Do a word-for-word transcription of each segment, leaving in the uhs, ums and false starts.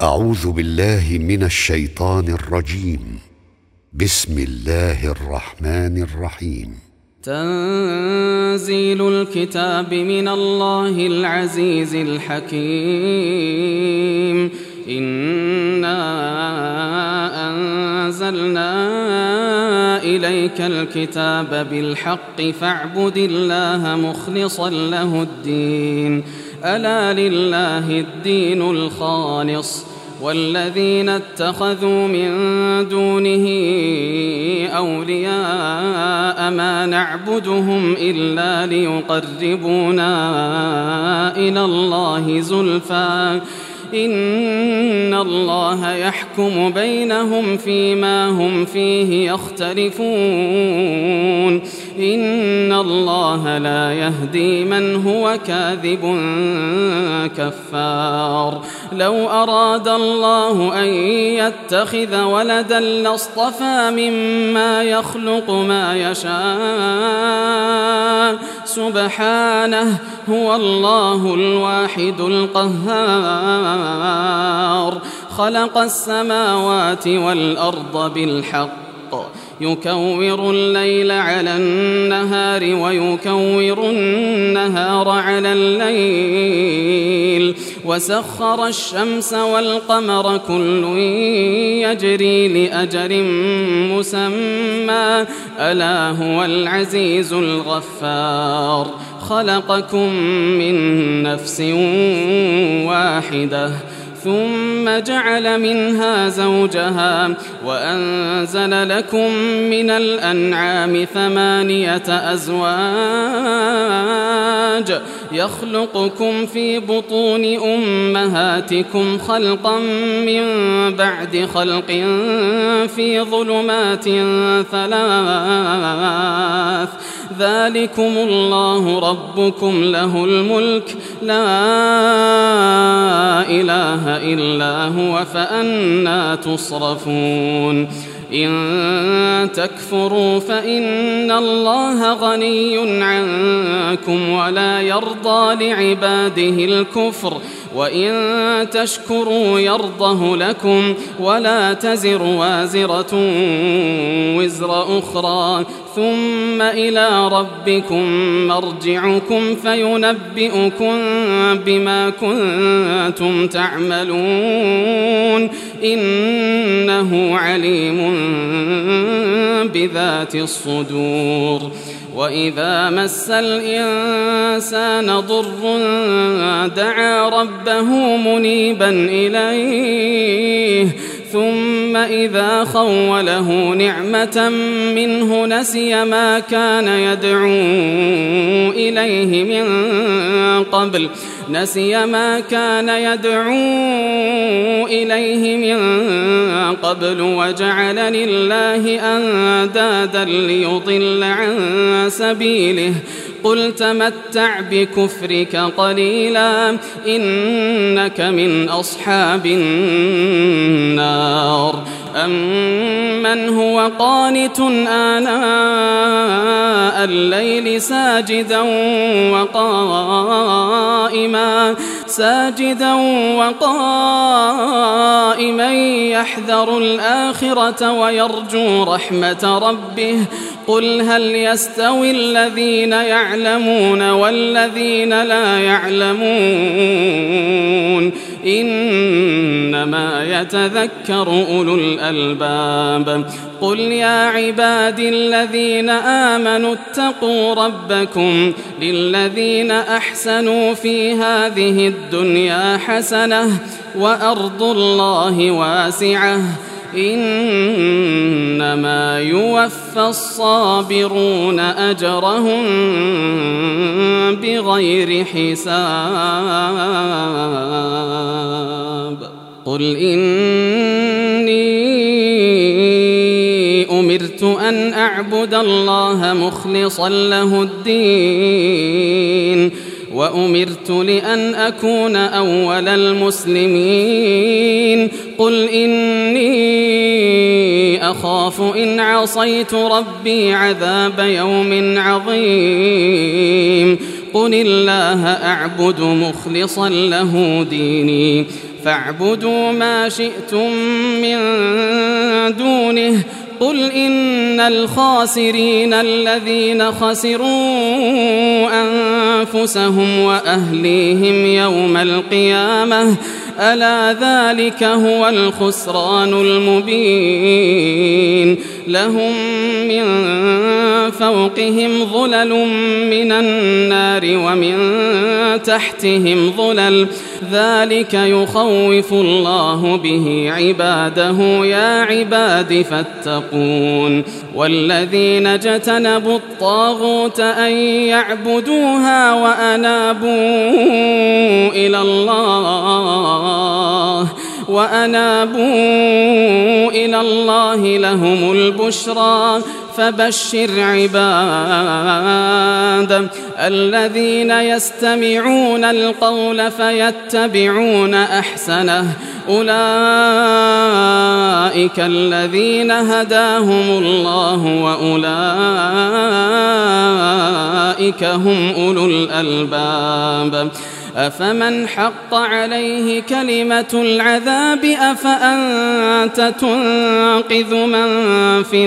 أعوذ بالله من الشيطان الرجيم. بسم الله الرحمن الرحيم. تنزيل الكتاب من الله العزيز الحكيم. إنا أنزلنا إليك الكتاب بالحق فاعبد الله مخلصا له الدين. ألا لله الدين الخالص والذين اتخذوا من دونه أولياء ما نعبدهم إلا ليقربونا إلى الله زلفى إن الله يحكم بينهم فيما هم فيه يختلفون. إن الله لا يهدي من هو كاذب كفار. لو أراد الله أن يتخذ ولدا لاصطفى مما يخلق ما يشاء سبحانه هو الله الواحد القهار. خلق السماوات والأرض بالحق يكور الليل على النهار ويكور النهار على الليل وسخر الشمس والقمر كل يجري لأجل مسمى ألا هو العزيز الغفار. خلقكم من نفس واحدة ثم جعل منها زوجها وأنزل لكم من الأنعام ثمانية أزواج يخلقكم في بطون أمهاتكم خلقا من بعد خلق في ظلمات ثلاث ذلكم الله ربكم له الملك لا إله إلا هو فأنى تصرفون. إن تكفروا فإن الله غني عنكم ولا يرضى لعباده الكفر وإن تشكروا يرضه لكم ولا تزر وازرة وزر أخرى ثم إلى ربكم مرجعكم فينبئكم بما كنتم تعملون إنه عليم بذات الصدور. وإذا مس الإنسان ضر دعا ربه منيبا إليه ثم إذا خوله نعمة منه نسي ما كان يدعو إليه من قبل نسي ما كان يدعو إليه من قبل وجعل لله أندادا ليضل عن سبيله قل تمتع بكفرك قليلا إنك من أصحاب النار. أمن هو قانت آناء الليل ساجدا وقائما ساجدا وقائما يحذر الآخرة ويرجو رحمة ربه قل هل يستوي الذين يعلمون والذين لا يعلمون إنما يتذكر أولو الألباب. قل يا عبادي الذين آمنوا اتقوا ربكم للذين أحسنوا في هذه الدنيا حسنة وأرض الله واسعة إنما يوفى الصابرون أجرهم بغير حساب. قل إني أمرت أن أعبد الله مخلصا له الدين وأمرت لأن أكون أول المسلمين. قل إني أخاف إن عصيت ربي عذاب يوم عظيم. قل الله أعبد مخلصا له ديني فاعبدوا ما شئتم من دونه قل إن الخاسرين الذين خسروا أنفسهم وأهليهم يوم القيامة ألا ذلك هو الخسران المبين لهم من فوقهم ظلل من النار ومن تحتهم ظلل ذلك يخوف الله به عباده يا عباد فاتقون والذين اجتنبوا الطاغوت أن يعبدوها وأنابوا إلى الله وأنابوا إلى الله لهم البشرى فبشر عباد الذين يستمعون القول فيتبعون أحسنه أولئك الذين هداهم الله وأولئك هم أولو الألباب أفمن حق عليه كلمة العذاب أفأنت تنقذ من في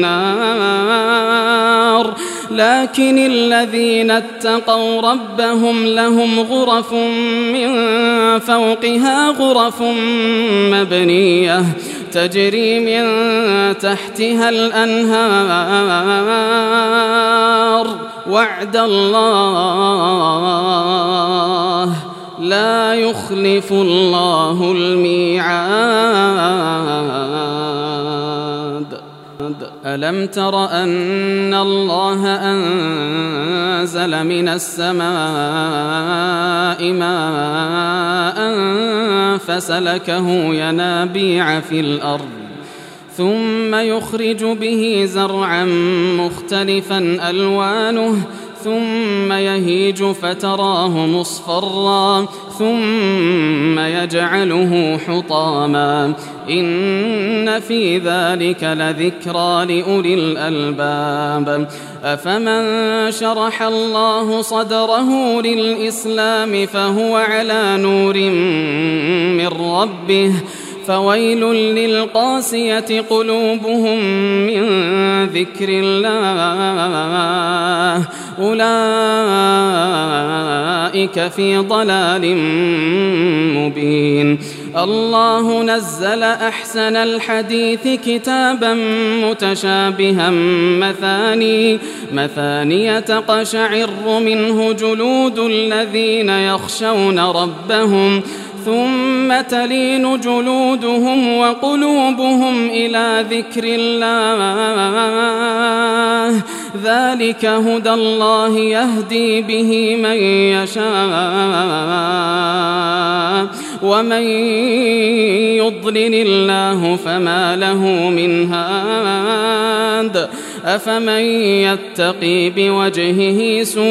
النار لكن الذين اتقوا ربهم لهم غرف من فوقها غرف مبنية تجري من تحتها الأنهار وعد الله لا يخلف الله الميعاد ألم تر أن الله أنزل من السماء ماء فسلكه ينابيع في الأرض ثم يخرج به زرعا مختلفا ألوانه ثم يهيج فتراه مصفرا ثم يجعله حطاما إن في ذلك لذكرى لأولي الألباب أفمن شرح الله صدره للإسلام فهو على نور من ربه فويل للقاسية قلوبهم من ذكر الله أولئك في ضلال مبين الله نزل أحسن الحديث كتابا متشابها مثاني مثانية تقشعر منه جلود الذين يخشون ربهم ثم تلين جلودهم وقلوبهم إلى ذكر الله ذلك هدى الله يهدي به من يشاء ومن يضلل الله فما له من هاد أفمن يتقي بوجهه سوء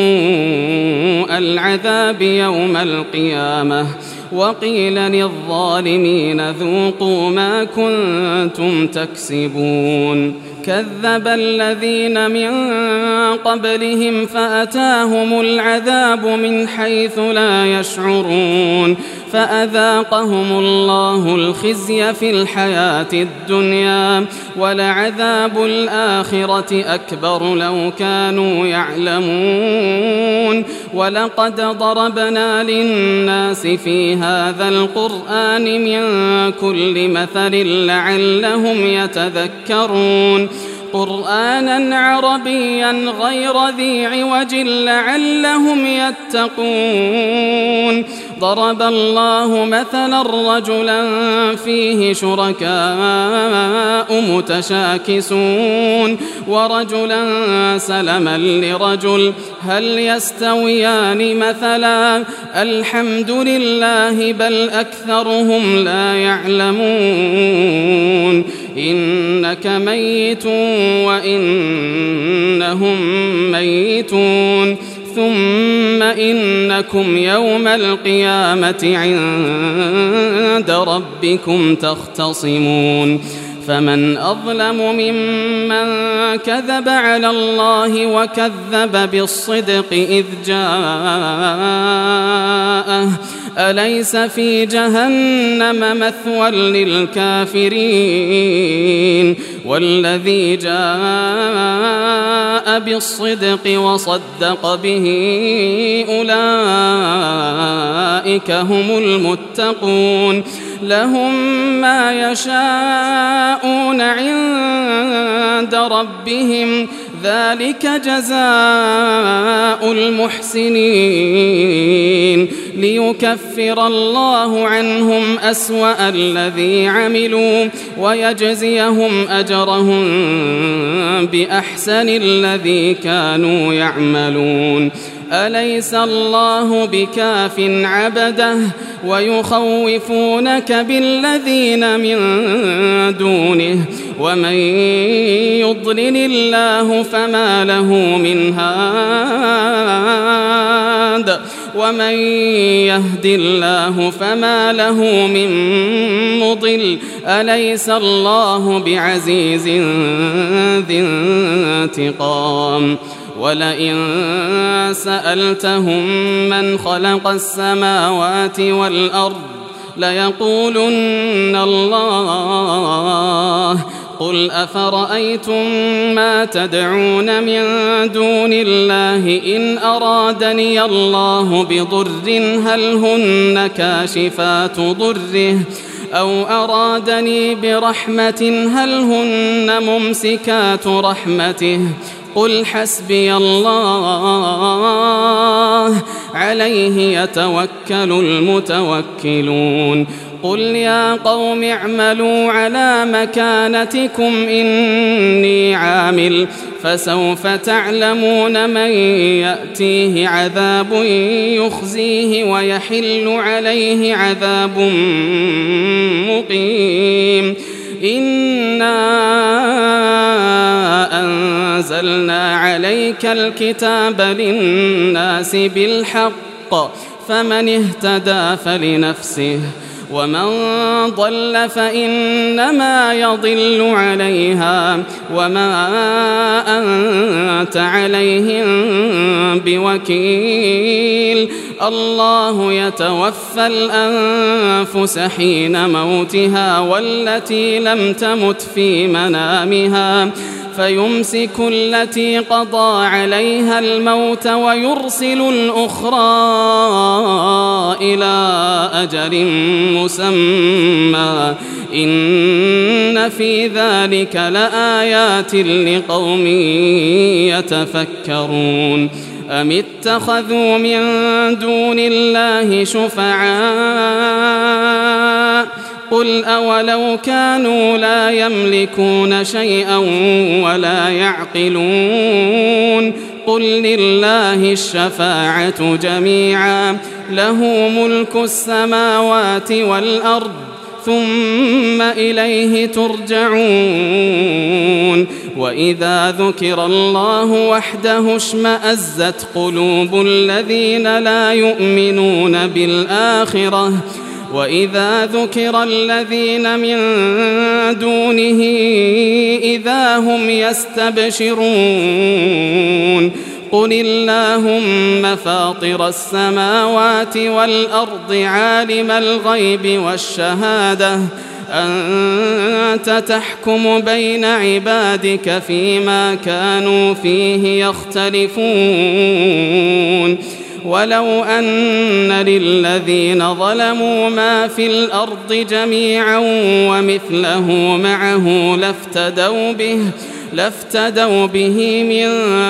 العذاب يوم القيامة وقيل للظالمين ذوقوا ما كنتم تكسبون كذب الذين من قبلهم فأتاهم العذاب من حيث لا يشعرون فأذاقهم الله الخزي في الحياة الدنيا ولعذاب الآخرة أكبر لو كانوا يعلمون ولقد ضربنا للناس في هذا القرآن من كل مثل لعلهم يتذكرون قرآنا عربيا غير ذي عوج لعلهم يتقون ضرب الله مثلا رجلا فيه شركاء متشاكسون ورجلا سلما لرجل هل يستويان مثلا الحمد لله بل أكثرهم لا يعلمون إنك ميت وإنهم ميتون ثم إنكم يوم القيامة عند ربكم تختصمون فمن أظلم ممن كذب على الله وكذب بالصدق إذ جاءه أليس في جهنم مثوى للكافرين والذي جاء بالصدق وصدق به أولئك هم المتقون لهم ما يشاءون عند ربهم ذلك جزاء المحسنين ليكفر الله عنهم أسوأ الذي عملوا ويجزيهم أجرهم بأحسن الذي كانوا يعملون أليس الله بكاف عبده ويخوفونك بالذين من دونه ومن يضلل الله فما له من هاد ومن يهد الله فما له من مضل أليس الله بعزيز ذي انتقام ولئن سألتهم من خلق السماوات والأرض ليقولن الله قل أفرأيتم ما تدعون من دون الله إن أرادني الله بضر هل هن كاشفات ضره أو أرادني برحمة هل هن ممسكات رحمته قل حسبي الله عليه يتوكل المتوكلون قل يا قوم اعملوا على مكانتكم إني عامل فسوف تعلمون من يأتيه عذاب يخزيه ويحل عليه عذاب مقيم إنا أنزلنا عليك الكتاب للناس بالحق فمن اهتدى فلنفسه ومن ضل فإنما يضل عليها وما أنت عليهم بوكيل الله يتوفى الأنفس حين موتها والتي لم تمت في منامها فيمسك التي قضى عليها الموت ويرسل الأخرى إلى أجل مسمى إن في ذلك لآيات لقوم يتفكرون أم اتخذوا من دون الله شفعاء قل أولو كانوا لا يملكون شيئا ولا يعقلون قل لله الشفاعة جميعا له ملك السماوات والأرض ثم إليه ترجعون وإذا ذكر الله وحده اشمأزت قلوب الذين لا يؤمنون بالآخرة وإذا ذكر الذين من دونه إذا هم يستبشرون قل اللهم فاطر السماوات والأرض عالم الغيب والشهادة أنت تحكم بين عبادك فيما كانوا فيه يختلفون ولو أن للذين ظلموا ما في الأرض جميعا ومثله معه لافتدوا به لافتدوا به من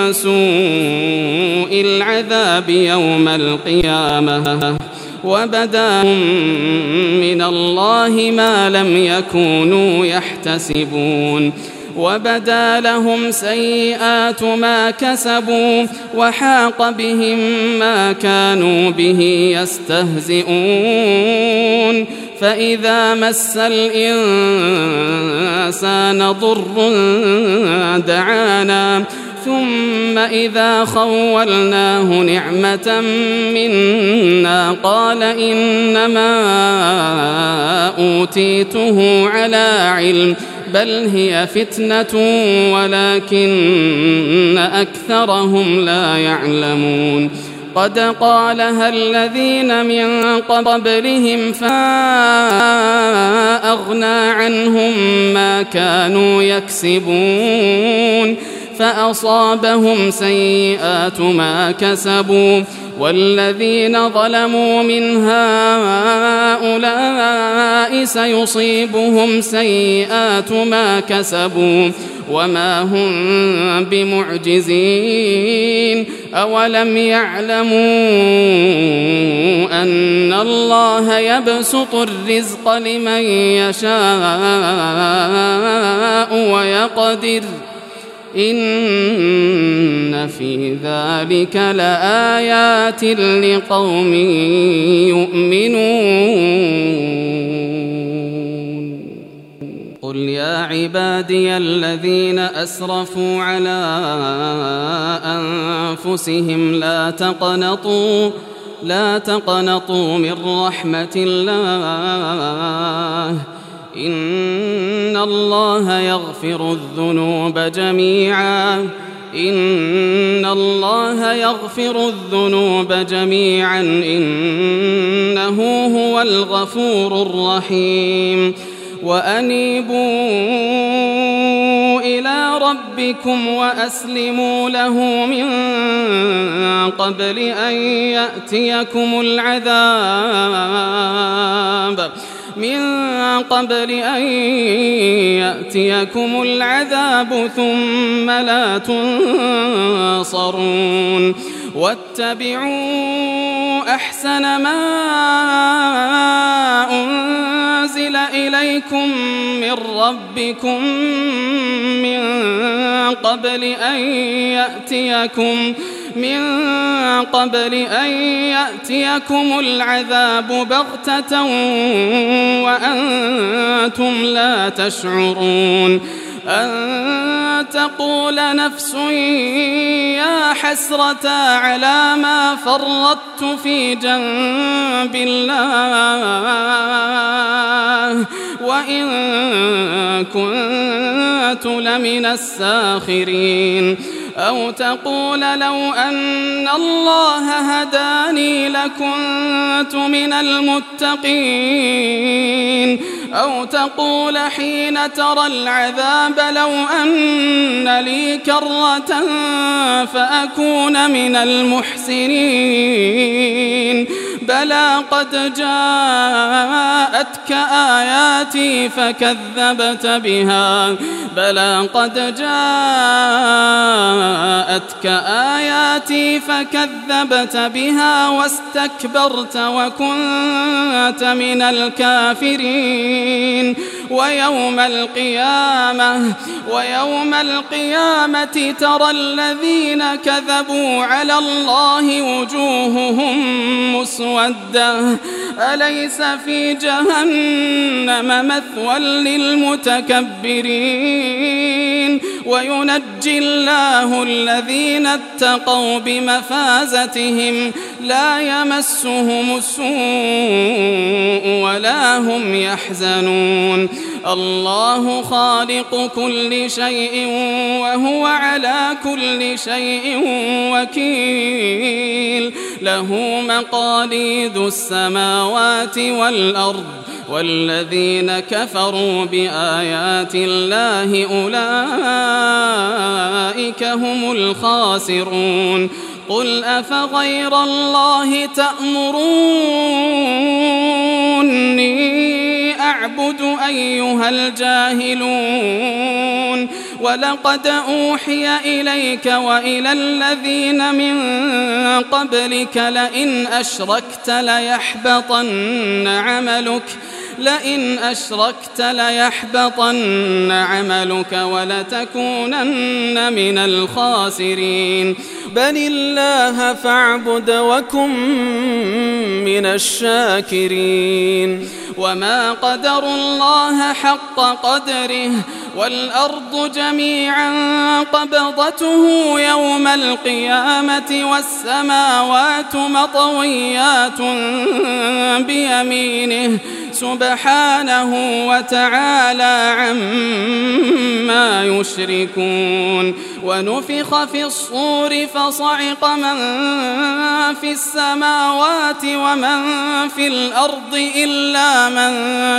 سوء العذاب يوم القيامة وبدا من الله ما لم يكونوا يحتسبون وبدا لهم سيئات ما كسبوا وحاق بهم ما كانوا به يستهزئون فإذا مس الإنسان ضر دعانا ثم إذا خولناه نعمة منا قال إنما أوتيته على علم بل هي فتنة ولكن أكثرهم لا يعلمون قد قالها الذين من قبلهم فأغنى عنهم ما كانوا يكسبون فأصابهم سيئات ما كسبوا والذين ظلموا من هؤلاء سيصيبهم سيئات ما كسبوا وما هم بمعجزين أولم يعلموا أن الله يبسط الرزق لمن يشاء ويقدر إن في ذلك لآيات لقوم يؤمنون قل يا عبادي الذين أسرفوا على أنفسهم لا تقنطوا لا تقنطوا من رحمة الله إن الله يغفر الذنوب جميعا إن الله يغفر الذنوب جميعا إنه هو الغفور الرحيم وأنيبوا إلى ربكم وأسلموا له من قبل أن يأتيكم العذاب من قبل أن يأتيكم العذاب ثم لا تنصرون واتبعوا أحسن ما أنزل إليكم من ربكم من قبل أن يأتيكم من قبل أن يأتيكم العذاب بغتة وأنتم لا تشعرون أن تقول نفس يا حسرة على ما فرطت في جنب الله وإن كنت لمن الساخرين أو تقول لو أن الله هداني لكنت من المتقين أو تقول حين ترى العذاب لو أن لي كرة فأكون من المحسنين بلى قد جاءتك آياتي فكذبت بها بلى قد جاءتك آياتي فكذبت بها واستكبرت وكنت من الكافرين ويوم القيامة ويوم القيامة ترى الذين كذبوا على الله وجوههم مسودة أليس في جهنم مثوى للمتكبرين وينجي الله الذين اتقوا بمفازتهم لا يمسهم السوء ولا هم يحزنون الله خالق كل شيء وهو على كل شيء وكيل له مقاليد السماوات والأرض والذين كفروا بآيات الله أولئك هم الخاسرون قل أفغير الله تأمروني أعبد أيها الجاهلون ولقد أوحي إليك وإلى الذين من قبلك لئن أشركت ليحبطن عملك لئن أشركت ليحبطن عملك ولتكونن من الخاسرين بل الله فاعبد وكن من الشاكرين وما قدروا الله حق قدره والأرض جميعا قبضته يوم القيامة والسماوات مطويات بيمينه سبحانه وتعالى عما يشركون. ونفخ في الصور فصعق من في السماوات ومن في الأرض إلا من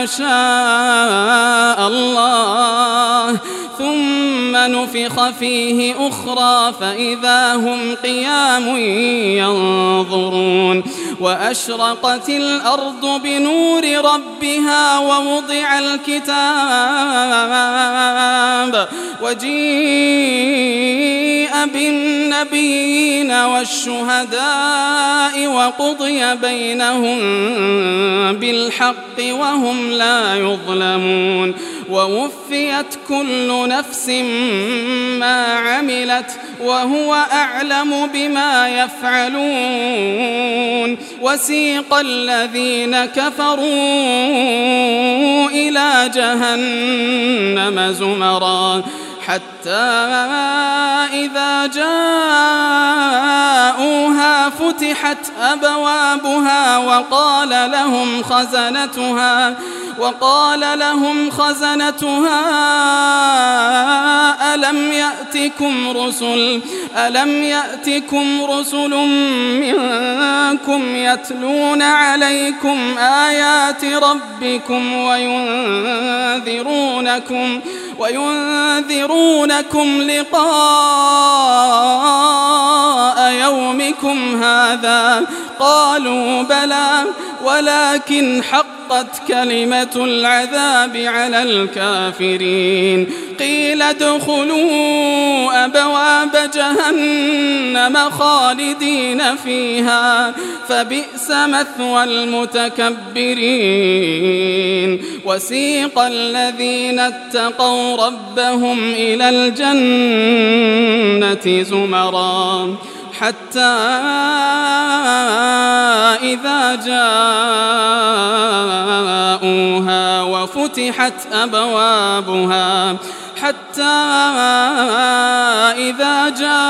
شاء الله، ثم نفخ فيه أخرى فإذا هم قيام ينظرون. وأشرقت الأرض بنور ربها ووضع الكتاب وجيء بالنبيين والشهداء وقضي بينهم بالحق وهم لا يظلمون. ووفيت كل نفس ما عملت وهو أعلم بما يفعلون. وسيق الذين كفروا إلى جهنم زمرا حتى إذا جاءوها فتحت أبوابها وقال لهم خزنتها وقال لهم خزنتها ألم يأتكم رسل ألم يأتكم رسل منكم يتلون عليكم آيات ربكم وينذرونكم وينذرونكم لقاء يومكم هذا؟ قالوا بلى ولكن حقت كلمة العذاب على الكافرين. قيل ادخلوا أبواب جهنم خالدين فيها فبئس مثوى المتكبرين. وسيق الذين اتقوا ربهم إلى الجنة زمرا حتى إذا جاءوها وفتحت أبوابها حتى إذا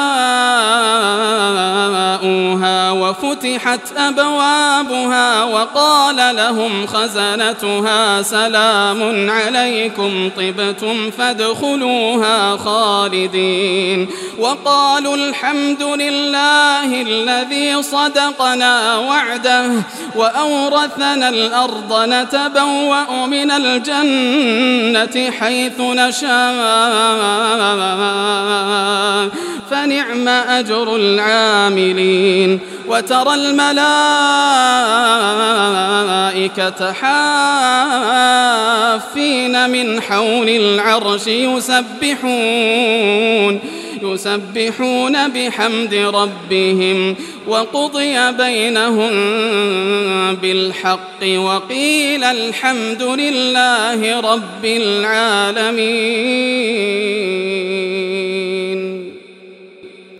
جاءوها وفتحت أبوابها وقال لهم خزنتها سلام عليكم طبتم فادخلوها خالدين. وقالوا الحمد لله الذي صدقنا وعده وأورثنا الأرض نتبوأ من الجنة حيث نشاء فنعم أجر العاملين. وترى الملائكة حافين من حول العرش يسبحون يسبحون بحمد ربهم وقضي بينهم بالحق وقيل الحمد لله رب العالمين.